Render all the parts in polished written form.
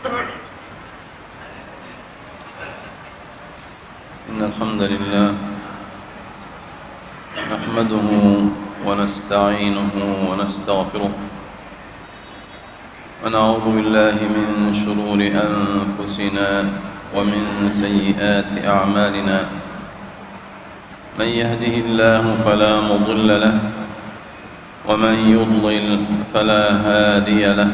إن الحمد لله نحمده ونستعينه ونستغفره ونعوذ بالله من شرور أنفسنا ومن سيئات أعمالنا. من يهده الله فلا مضل له ومن يضلل فلا هادي له،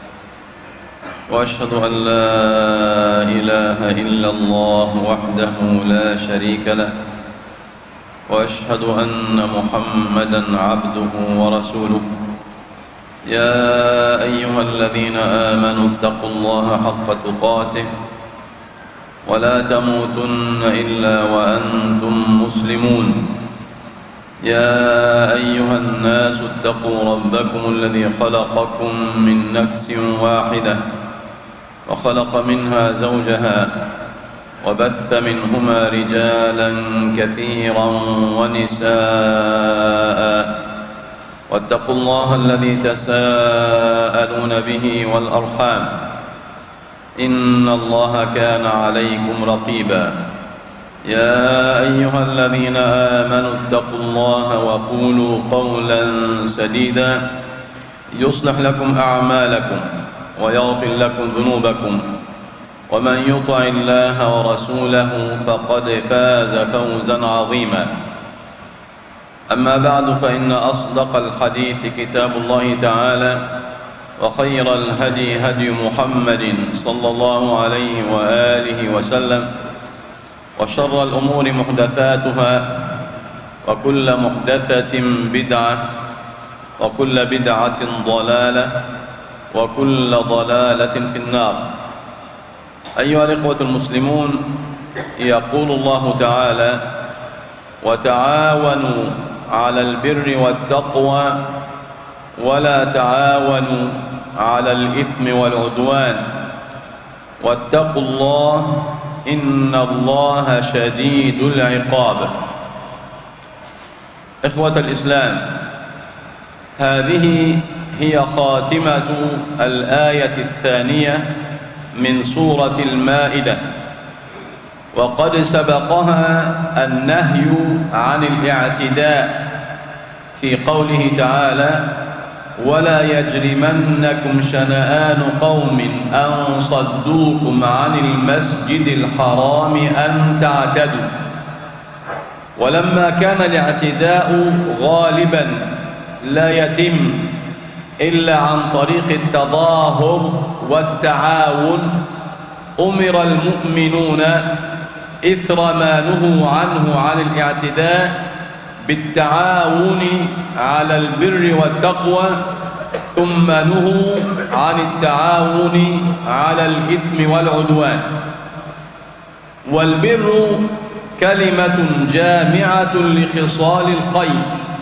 وأشهد أن لا إله إلا الله وحده لا شريك له، وأشهد أن محمدًا عبده ورسوله. يا أيها الذين آمنوا اتقوا الله حق تقاته ولا تموتن إلا وأنتم مسلمون. يا أيها الناس اتقوا ربكم الذي خلقكم من نفس واحدة وخلق منها زوجها وبث منهما رجالا كثيرا ونساء، واتقوا الله الذي تساءلون به والأرحام إن الله كان عليكم رقيبا. يا أيها الذين آمنوا اتقوا الله وقولوا قولا سديدا يصلح لكم أعمالكم ويغفر لكم ذنوبكم، ومن يطع الله ورسوله فقد فاز فوزا عظيما. أما بعد، فإن أصدق الحديث كتاب الله تعالى، وخير الهدي هدي محمد صلى الله عليه وآله وسلم، وشر الأمور محدثاتها، وكل محدثة بدعة، وكل بدعة ضلالة، وكل ضلالة في النار. أيها الإخوة المسلمون، يقول الله تعالى: وتعاونوا على البر والتقوى ولا تعاونوا على الإثم والعدوان واتقوا الله إن الله شديد العقاب. إخوة الإسلام، هذه هي خاتمة الآية الثانية من سورة المائدة، وقد سبقها النهي عن الاعتداء في قوله تعالى: ولا يجرمنكم شنآن قوم أن صدوكم عن المسجد الحرام أن تعتدوا. ولما كان الاعتداء غالبا لا يتم إلا عن طريق التظاهر والتعاون، أمر المؤمنون إثر ما نهوا عنه عن الاعتداء بالتعاون على البر والتقوى، ثم نهوا عن التعاون على الإثم والعدوان. والبر كلمة جامعة لخصال الخير،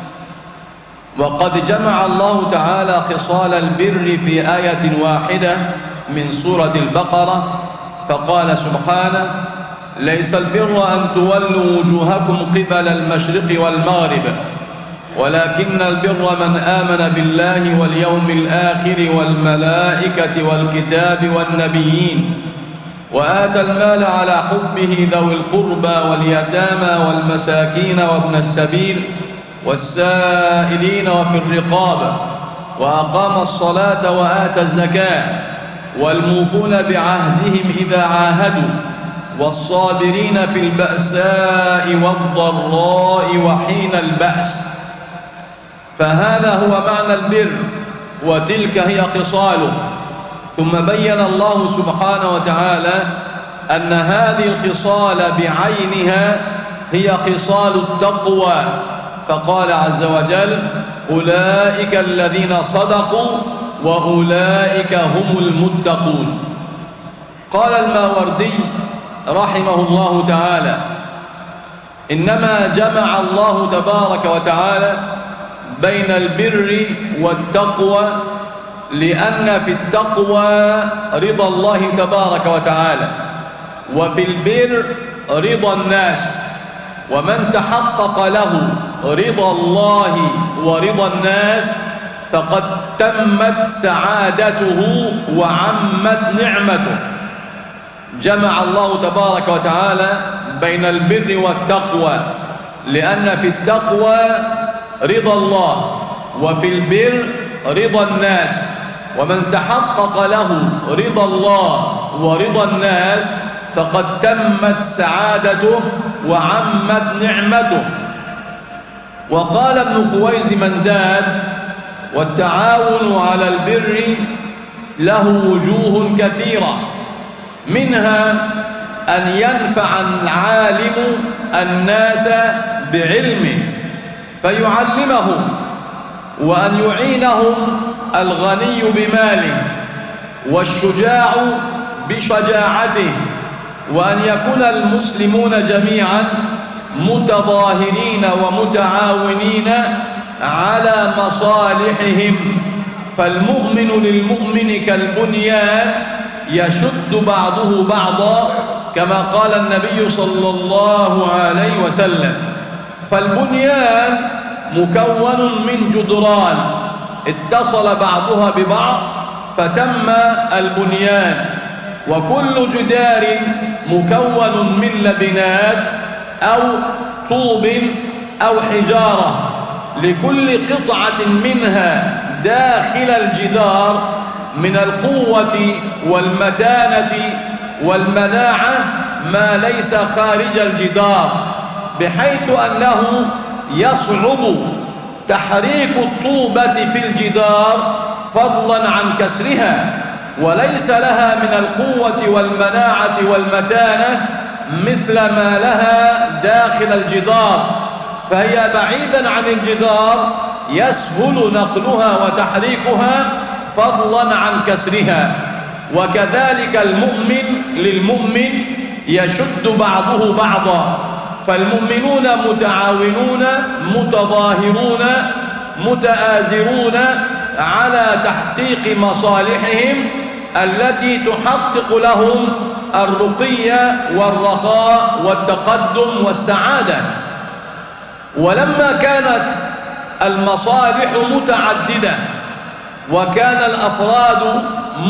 وقد جمع الله تعالى خصال البر في آية واحدة من سورة البقرة، فقال سبحانه: ليس البر أن تولوا وجوهكم قبل المشرق والمغرب ولكن البر من آمن بالله واليوم الآخر والملائكة والكتاب والنبيين وآتى المال على حبه ذوي القربى واليتامى والمساكين وابن السبيل والسائلين وفي الرقاب وأقام الصلاة وآتى الزكاة والموفون بعهدهم إذا عاهدوا والصابرين في البأساء والضراء وحين البأس. فهذا هو معنى البر، وتلك هي خصاله. ثم بين الله سبحانه وتعالى أن هذه الخصال بعينها هي خصال التقوى، فقال عز وجل: أولئك الذين صدقوا وأولئك هم المتقون. قال الماوردي رحمه الله تعالى: إنما جمع الله تبارك وتعالى بين البر والتقوى لأن في التقوى رضا الله تبارك وتعالى، وفي البر رضا الناس. ومن تحقق له رضا الله ورضا الناس فقد تمت سعادته وعمت نعمته. جمع الله تبارك وتعالى بين البر والتقوى، لأن في التقوى رضا الله وفي البر رضا الناس، ومن تحقق له رضا الله ورضا الناس فقد تمت سعادته وعمت نعمته. وقال ابن خويز منداد: والتعاون على البر له وجوه كثيرة، منها أن ينفع العالم الناس بعلمه فيعلمهم، وأن يعينهم الغني بماله والشجاع بشجاعته، وأن يكون المسلمون جميعا متظاهرين ومتعاونين على مصالحهم. فالمؤمن للمؤمن كالبنيان يشد بعضه بعضا، كما قال النبي صلى الله عليه وسلم. فالبنيان مكون من جدران اتصل بعضها ببعض فتم البنيان، وكل جدار مكون من لبنات أو طوب أو حجارة، لكل قطعة منها داخل الجدار من القوة والمتانة والمناعة ما ليس خارج الجدار، بحيث أنه يصعب تحريك الطوبة في الجدار فضلا عن كسرها، وليس لها من القوة والمناعة والمتانة مثل ما لها داخل الجدار، فهي بعيدا عن الجدار يسهل نقلها وتحريكها فضلا عن كسرها. وكذلك المؤمن للمؤمن يشد بعضه بعضا، فالمؤمنون متعاونون متظاهرون متآزرون على تحقيق مصالحهم التي تحقق لهم الرقي والرخاء والتقدم والسعادة. ولما كانت المصالح متعددة وكان الأفراد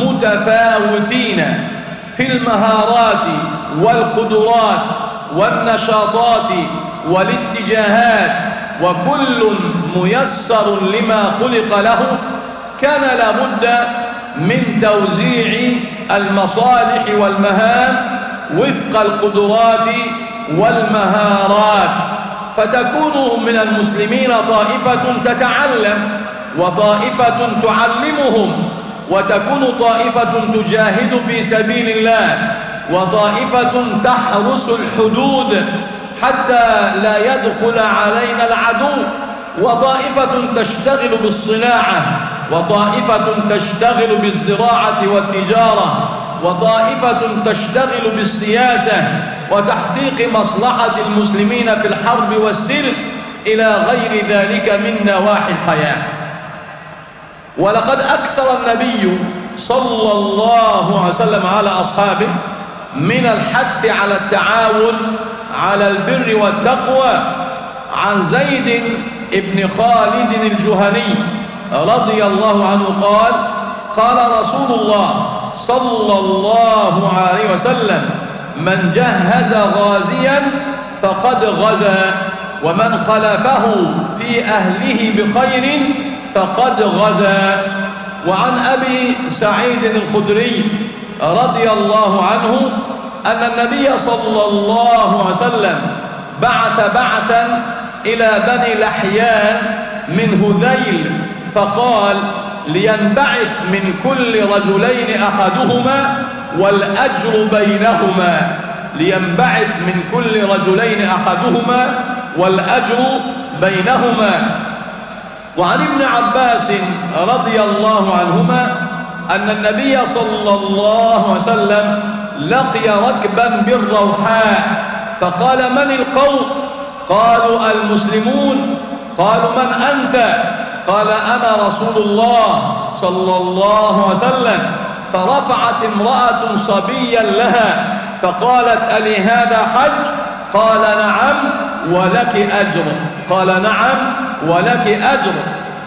متفاوتين في المهارات والقدرات والنشاطات والاتجاهات، وكل ميسر لما خلق له، كان لابد من توزيع المصالح والمهام وفق القدرات والمهارات، فتكون من المسلمين طائفة تتعلم وطائفة تعلمهم، وتكون طائفة تجاهد في سبيل الله، وطائفة تحرس الحدود حتى لا يدخل علينا العدو، وطائفة تشتغل بالصناعة، وطائفة تشتغل بالزراعة والتجارة، وطائفة تشتغل بالسياسة وتحقيق مصلحة المسلمين في الحرب والسلم إلى غير ذلك من نواحي الحياة. ولقد أكثر النبي صلى الله عليه وسلم على أصحابه من الحث على التعاون على البر والتقوى. عن زيد بن خالد الجهني رضي الله عنه قال: قال رسول الله صلى الله عليه وسلم: من جهز غازيا فقد غزا، ومن خلفه في أهله بخير فقد غزا. وعن أبي سعيد الخدري رضي الله عنه أن النبي صلى الله عليه وسلم بعث بعثا إلى بني لحيان من هذيل، فقال: لينبعث من كل رجلين أحدهما والأجر بينهما، لينبعث من كل رجلين أحدهما والأجر بينهما. وعن ابن عباس رضي الله عنهما أن النبي صلى الله عليه وسلم لقي ركبا بالروحاء، فقال: من القوم؟ قالوا: المسلمون. قالوا: من أنت؟ قال: أنا رسول الله صلى الله عليه وسلم. فرفعت امرأة صبيا لها فقالت: ألي هذا حج؟ قال: نعم ولك أجر. قال: نعم ولك أجر.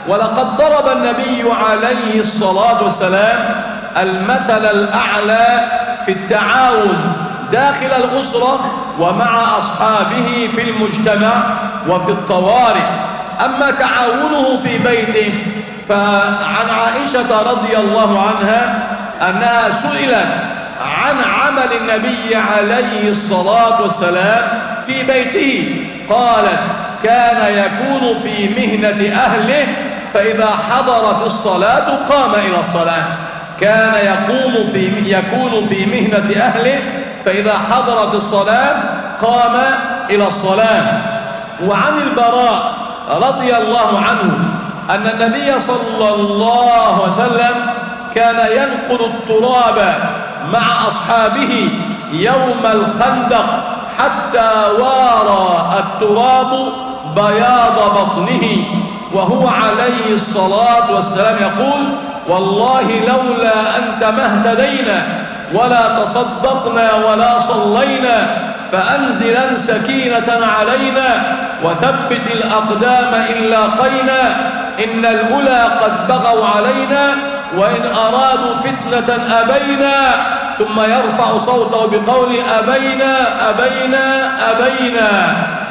ولقد ضرب النبي عليه الصلاة والسلام المثل الأعلى في التعاون داخل الأسرة ومع أصحابه في المجتمع وفي الطوارئ. أما تعاونه في بيته فعن عائشة رضي الله عنها أنها سئلت عن عمل النبي عليه الصلاة والسلام في بيته، قالت: كان يكون في مهنة أهله فإذا حضرت الصلاة قام إلى الصلاة. كان يكون في مهنة أهله فإذا حضرت الصلاة قام إلى الصلاة. وعن البراء رضي الله عنه أن النبي صلى الله عليه وسلم كان ينقل التراب مع أصحابه يوم الخندق حتى وارى التراب بياض بطنه، وهو عليه الصلاة والسلام يقول: والله لولا أنت ما اهتدينا ولا تصدقنا ولا صلينا، فأنزلا سكينة علينا وثبت الأقدام إن لاقينا، إن الأولى قد بغوا علينا وإن أرادوا فتنة أبينا. ثم يرفع صوته بقول: أبينا أبينا أبينا.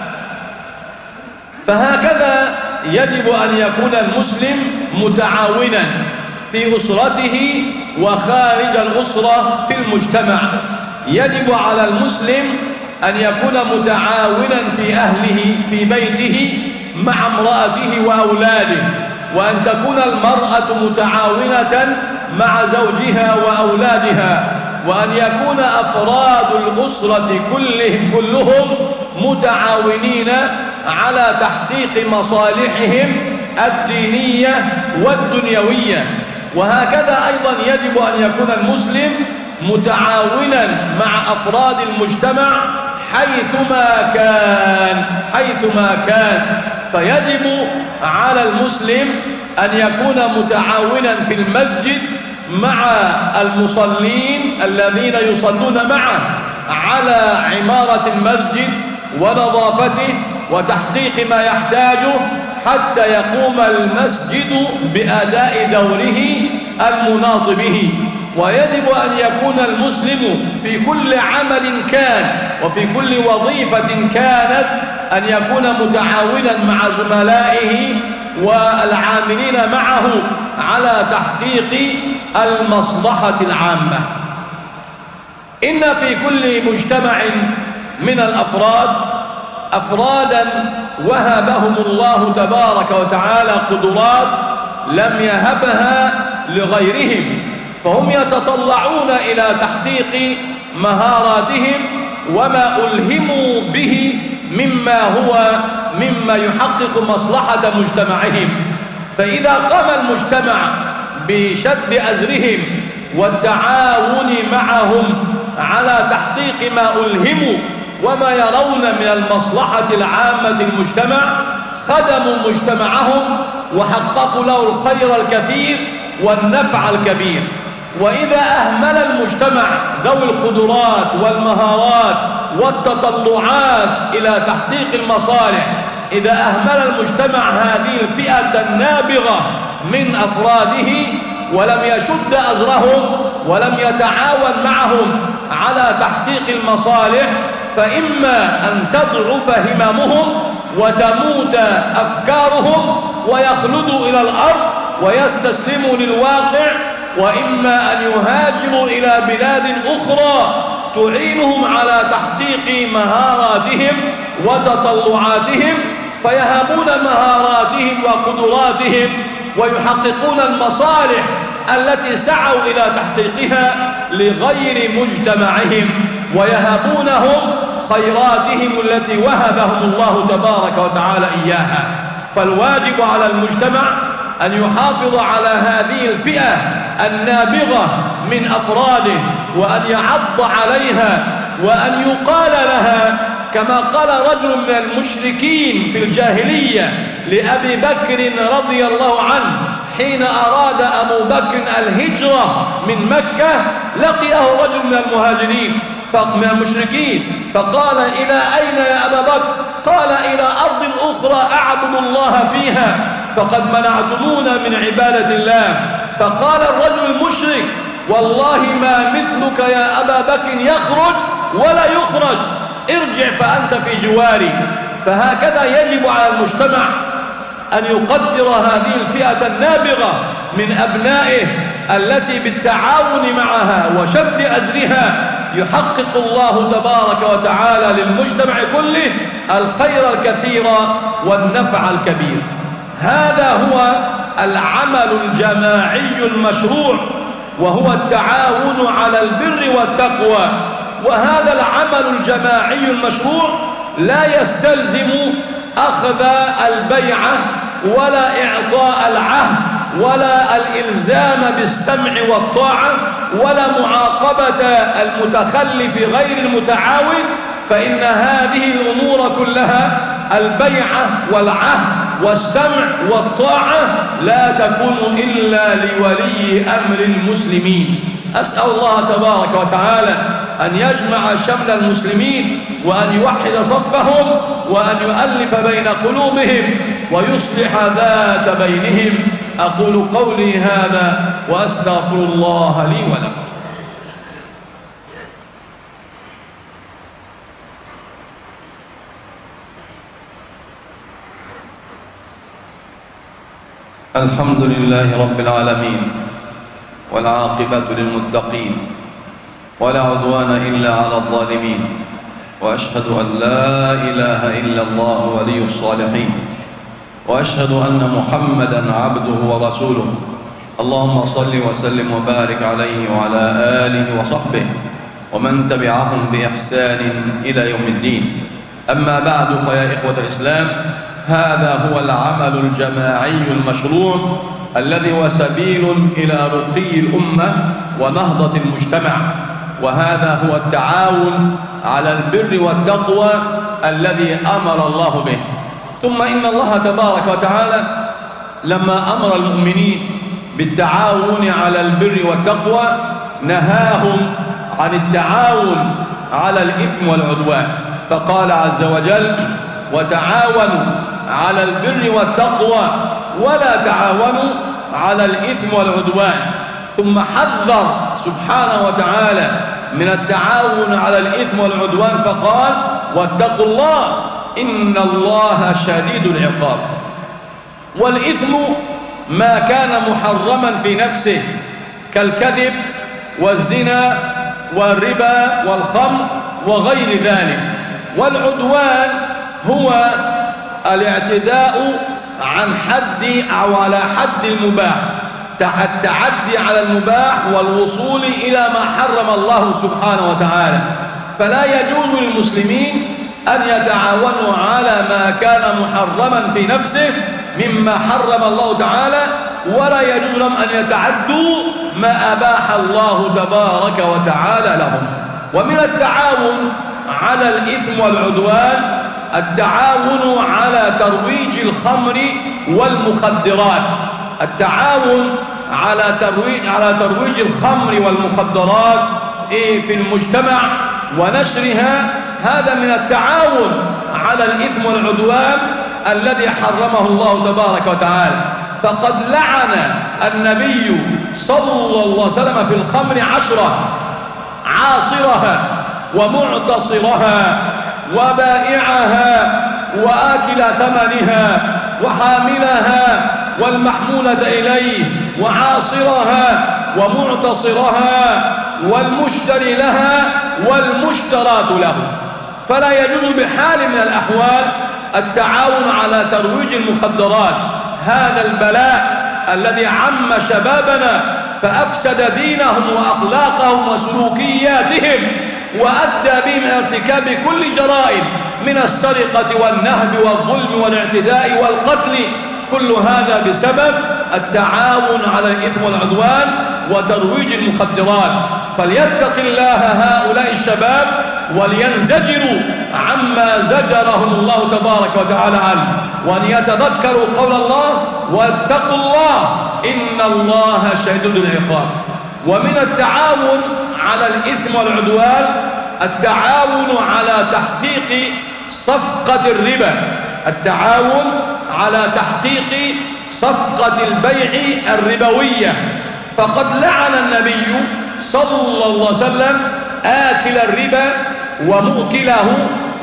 فهكذا يجب أن يكون المسلم متعاونا في أسرته وخارج الأسرة في المجتمع. يجب على المسلم أن يكون متعاونا في أهله في بيته مع امرأته وأولاده، وأن تكون المرأة متعاونة مع زوجها وأولادها، وأن يكون أفراد الأسرة كلهم متعاونين على تحقيق مصالحهم الدينية والدنيوية. وهكذا أيضا يجب أن يكون المسلم متعاونا مع أفراد المجتمع حيثما كان. فيجب على المسلم أن يكون متعاونا في المسجد مع المصلين الذين يصلون معه على عمارة المسجد ونظافته وتحقيق ما يحتاجه حتى يقوم المسجد بأداء دوره المناط به. ويجب أن يكون المسلم في كل عمل كان وفي كل وظيفة كانت أن يكون متعاونا مع زملائه والعاملين معه على تحقيق المصلحة العامة. إن في كل مجتمع من الأفراد أفرادا وهبهم الله تبارك وتعالى قدرات لم يهبها لغيرهم، فهم يتطلعون إلى تحقيق مهاراتهم وما ألهموا به مما يحقق مصلحة مجتمعهم. فإذا قام المجتمع بشد أزرهم والتعاون معهم على تحقيق ما ألهموا وما يرون من المصلحة العامة المجتمع، خدموا مجتمعهم وحققوا له الخير الكثير والنفع الكبير. وإذا أهمل المجتمع ذوي القدرات والمهارات والتطلعات إلى تحقيق المصالح، إذا أهمل المجتمع هذه الفئة النابغة من أفراده ولم يشد أزرهم ولم يتعاون معهم على تحقيق المصالح، فإما أن تضعف هممهم وتموت أفكارهم ويخلدوا إلى الأرض ويستسلموا للواقع، وإما أن يهاجروا إلى بلاد أخرى تعينهم على تحقيق مهاراتهم وتطلعاتهم، فيهابون مهاراتهم وقدراتهم ويحققون المصالح التي سعوا إلى تحقيقها لغير مجتمعهم، ويهبونهم خيراتهم التي وهبهم الله تبارك وتعالى إياها. فالواجب على المجتمع أن يحافظ على هذه الفئة النابغة من أفراده، وأن يعض عليها، وأن يقال لها كما قال رجل من المشركين في الجاهلية لأبي بكر رضي الله عنه حين أراد أبو بكر الهجرة من مكة، لقيه رجل من المهاجرين من المشركين فقال: إلى أين يا أبا بكر؟ قال: إلى أرض أخرى أعبد الله فيها. فقد منعتمونا من عبادة الله. فقال الرجل المشرك: والله ما مثلك يا أبا بكر يخرج ولا يخرج، ارجع فأنت في جواري. فهكذا يجب على المجتمع أن يقدر هذه الفئة النابغة من أبنائه التي بالتعاون معها وشد أجرها يحقق الله تبارك وتعالى للمجتمع كله الخير الكثير والنفع الكبير. هذا هو العمل الجماعي المشروع، وهو التعاون على البر والتقوى. وهذا العمل الجماعي المشروع لا يستلزم أخذ البيعة ولا إعطاء العهد ولا الإلزام بالسمع والطاعة ولا معاقبة المتخلف غير المتعاون، فإن هذه الأمور كلها البيعة والعهد والسمع والطاعة لا تكون إلا لولي أمر المسلمين. أسأل الله تبارك وتعالى أن يجمع شمل المسلمين وأن يوحد صفهم وأن يؤلف بين قلوبهم ويصلح ذات بينهم. أقول قولي هذا وأستغفر الله لي ولكم. الحمد لله رب العالمين، والعاقبة للمتقين، ولا عدوان إلا على الظالمين، وأشهد أن لا إله إلا الله ولي الصالحين، وأشهد أن محمدا عبده ورسوله. اللهم صل وسلم وبارك عليه وعلى آله وصحبه ومن تبعهم بإحسان إلى يوم الدين. أما بعد، فيا إخوة الإسلام، هذا هو العمل الجماعي المشروع الذي هو سبيل إلى رقي الأمة ونهضة المجتمع، وهذا هو التعاون على البر والتقوى الذي أمر الله به. ثم إن الله تبارك وتعالى لما أمر المؤمنين بالتعاون على البر والتقوى نهاهم عن التعاون على الإثم والعدوان، فقال عز وجل: وتعاونوا على البر والتقوى ولا تعاونوا على الإثم والعدوان. ثم حذر سبحانه وتعالى من التعاون على الإثم والعدوان فقال: واتقوا الله إن الله شديد العقاب. والإثم ما كان محرما في نفسه كالكذب والزنا والربا والخمر وغير ذلك. والعدوان هو الاعتداء عن حد أو على حد المباح، التعدي على المباح والوصول إلى ما حرم الله سبحانه وتعالى. فلا يجوز للمسلمين أن يتعاونوا على ما كان محرما في نفسه مما حرم الله تعالى، ولا يجوز لهم أن يتعدوا ما أباح الله تبارك وتعالى لهم. ومن التعاون على الإثم والعدوان التعاون على ترويج الخمر والمخدرات. التعاون على ترويج الخمر والمخدرات في المجتمع ونشرها، هذا من التعاون على الإثم والعدوان الذي حرمه الله تبارك وتعالى. فقد لعن النبي صلى الله عليه وسلم في الخمر 10: عاصرها ومعتصرها وبائعها وآكل ثمنها وحاملها والمحمولة إليه وعاصرها ومعتصرها والمشتري لها والمشترات له. فلا يجوز بحال من الأحوال التعاون على ترويج المخدرات، هذا البلاء الذي عم شبابنا فأفسد دينهم وأخلاقهم وسلوكياتهم وأدى بهم ارتكاب كل جرائم من السرقة والنهب والظلم والاعتداء والقتل. كل هذا بسبب التعاون على الإثم والعدوان وترويج المخدرات. فليتق الله هؤلاء الشباب ولينزجروا عما زجرهم الله تبارك وتعالى عنه، وأن يتذكروا قول الله: واتقوا الله إن الله شديد العقاب. ومن التعاون على الإثم والعدوان التعاون على تحقيق صفقة الربا. التعاون على تحقيق صفقة البيع الربوية، فقد لعن النبي صلى الله عليه وسلم آكل الربا ومؤكله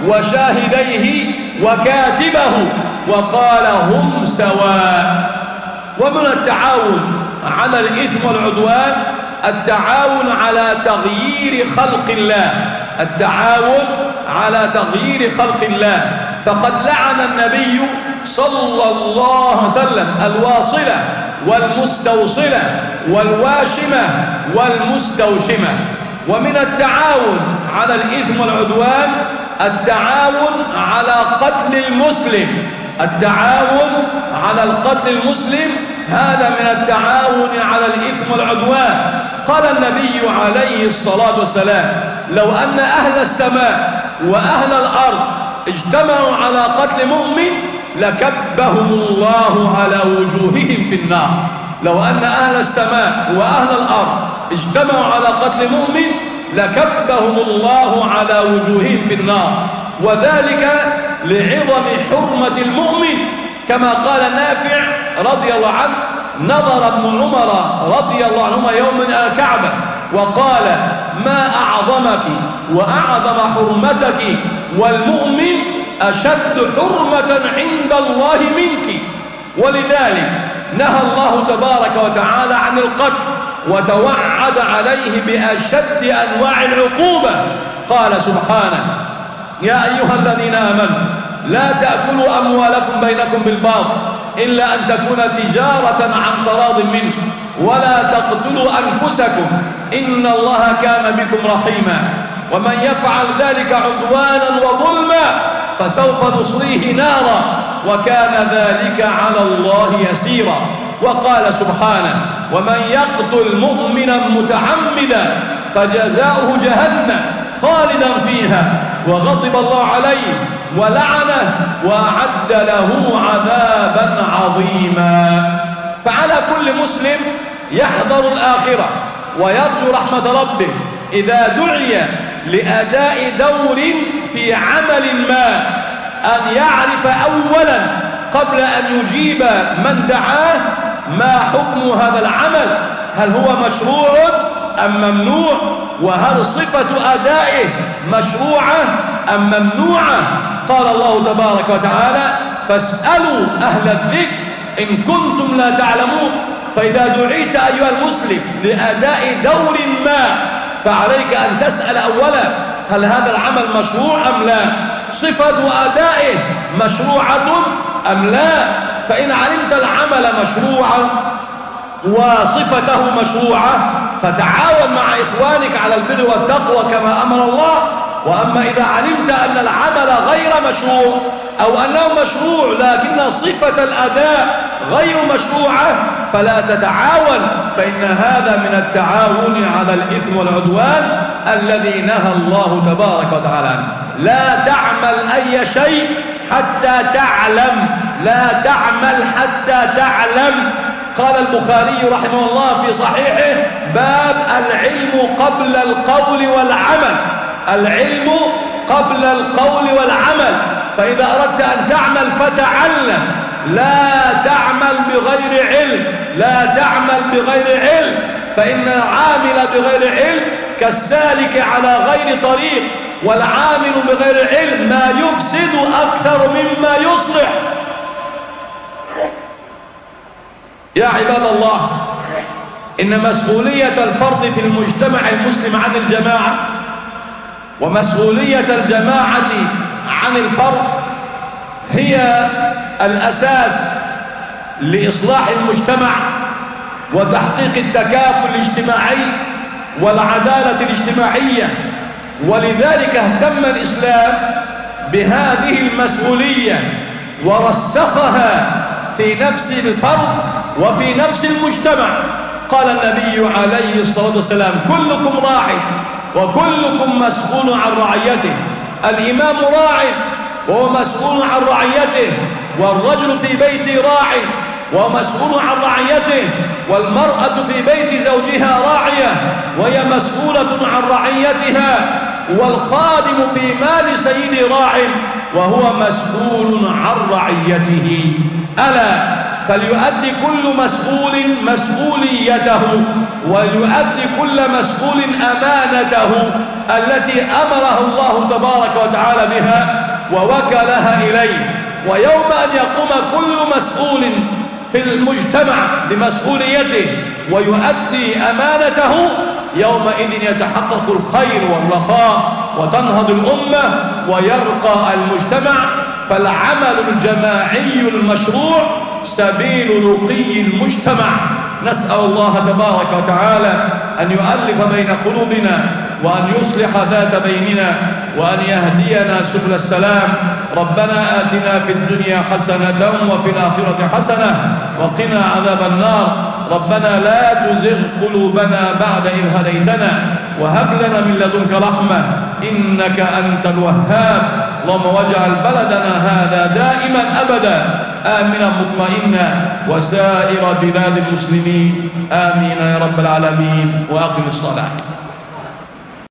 وشاهديه وكاتبه، وقال هم سواء. ومن التعاون على الإثم والعدوان التعاون على تغيير خلق الله، التعاون على تغيير خلق الله، فقد لعن النبي صلى الله عليه وسلم الواصلة والمستوصلة والواشمة والمستوشمة. ومن التعاون على الإثم والعدوان التعاون على قتل المسلم، التعاون على القتل المسلم هذا من التعاون على الإثم والعدوان. قال النبي عليه الصلاة والسلام لو أن أهل السماء وأهل الأرض اجتمعوا على قتل مؤمن لكبهم الله على وجوههم في النار. لو أن أهل السماء وأهل الأرض اجتمعوا على قتل مؤمن لكبهم الله على وجوههم في النار، وذلك لعظم حرمة المؤمن، كما قال نافع رضي الله عنه نظر ابن عمر رضي الله عنهما يوما إلى الكعبة وقال ما أعظمك وأعظم حرمتك، والمؤمن أشد حرمة عند الله منك. ولذلك نهى الله تبارك وتعالى عن القتل وتوعد عليه بأشد أنواع العقوبة. قال سبحانه يا أيها الذين آمنوا لا تأكلوا أموالكم بينكم بالباطل إلا أن تكون تجارة عن تراض منكم ولا تقتلوا أنفسكم إن الله كان بكم رحيما ومن يفعل ذلك عدوانا وظلما فسوف نصليه نارا وكان ذلك على الله يسيرا. وقال سبحانه ومن يقتل مؤمنا متعمدا فجزاؤه جهنم خالدا فيها وغضب الله عليه ولعنه وأعد له عذابا عظيما. فعلى كل مسلم يحذر الآخرة ويرجو رحمة ربه إذا دعي لأداء دور في عمل ما أن يعرف أولا قبل أن يجيب من دعاه ما حكم هذا العمل، هل هو مشروع أم ممنوع، وهل صفة أدائه مشروعة أم ممنوعة. قال الله تبارك وتعالى فاسألوا أهل الذكر إن كنتم لا تعلمون. فإذا دعيت أيها المسلم لأداء دور ما فعليك أن تسأل أولا هل هذا العمل مشروع أم لا، صفة أدائه مشروعة أم لا. فإن علمت العمل مشروعا وصفته مشروعة فتعاون مع إخوانك على البر والتقوى كما أمر الله. وأما إذا علمت أن العمل غير مشروع أو أنه مشروع لكن صفة الأداء غير مشروعة فلا تتعاون، فإن هذا من التعاون على الإثم والعدوان الذي نهى الله تبارك وتعالى عنه. لا تعمل أي شيء حتى تعلم، لا تعمل حتى تعلم. قال البخاري رحمه الله في صحيحه باب العلم قبل القول والعمل، العلم قبل القول والعمل. فإذا أردت أن تعمل فتعلم، لا تعمل بغير علم، لا تعمل بغير علم، فإن العامل بغير علم كالسالك على غير طريق، والعامل بغير علم ما يفسد أكثر مما يصلح. يا عباد الله إن مسؤولية الفرد في المجتمع المسلم عن الجماعة ومسؤولية الجماعة عن الفرد هي الأساس لإصلاح المجتمع وتحقيق التكافل الاجتماعي والعدالة الاجتماعية. ولذلك اهتم الإسلام بهذه المسؤولية ورسخها في نفس الفرد وفي نفس المجتمع. قال النبي عليه الصلاة والسلام كلكم راع وكلكم مسؤول عن رعيته. الإمام راع وهو مسؤول عن رعيته، والرجل في بيته راع ومسؤول عن رعيته، والمرأة في بيت زوجها راعية وهي مسؤولة عن رعيتها، والخادم في مال سيد راع وهو مسؤول عن رعيته. ألا فليؤدي كل مسؤول مسؤوليته، وليؤدي كل مسؤول أمانته التي أمره الله تبارك وتعالى بها ووكلها إليه. ويوم أن يقوم كل مسؤول في المجتمع بمسؤوليته ويؤدي أمانته، يومئذ يتحقق الخير والرخاء وتنهض الأمة ويرقى المجتمع. فالعمل الجماعي المشروع سبيل رقي المجتمع. نسأل الله تبارك وتعالى أن يؤلف بين قلوبنا وأن يصلح ذات بيننا وأن يهدينا سبل السلام. ربنا آتنا في الدنيا حسنة وفي الآخرة حسنة وقنا عذاب النار. ربنا لا تزغ قلوبنا بعد إذ هديتنا وهب لنا من لدنك رحمة إنك أنت الوهاب. اللهم واجعل بلدنا هذا دائما أبدا آمنا مطمئنا وسائر بلاد المسلمين آمين يا رب العالمين. وأقم الصلاة.